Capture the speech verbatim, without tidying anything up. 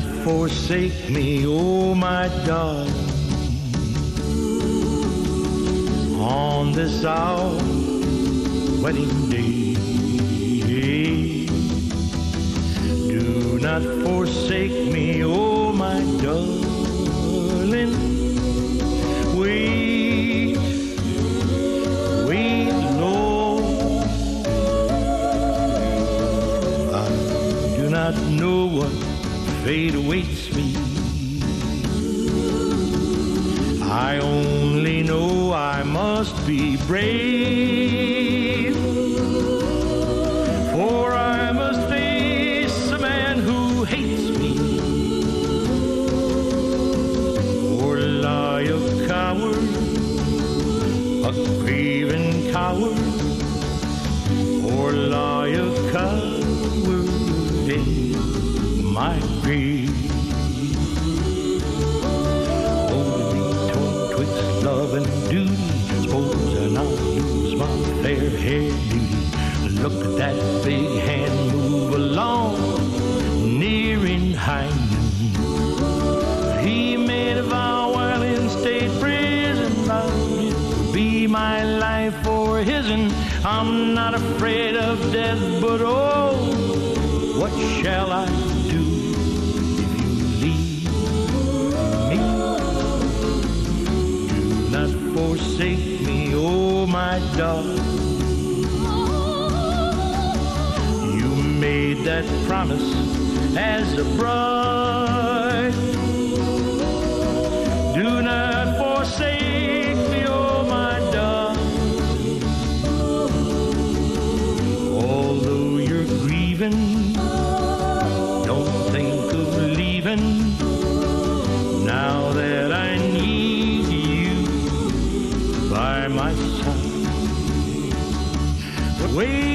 not forsake me, oh my darling, on this our wedding day. Do not forsake me, oh my darling. Wait, wait, Lord. I do not know what fate awaits me. I only know I must be brave, for I must face a man who hates me, or lie a coward, a craven coward, or lie a coward in my grave. Love and duty, suppose and I'll lose my fair haired beauty. Look at that big hand move along, near in high noon. He made a vow while in state prison, vowed it would be my life or his, and I'm not afraid of death, but oh, what shall I do if you leave me? Forsake me, oh my darling. You made that promise as a bride. Do not forsake me, oh my darling. Although you're grieving, don't think of leaving now that I need by my side. But wait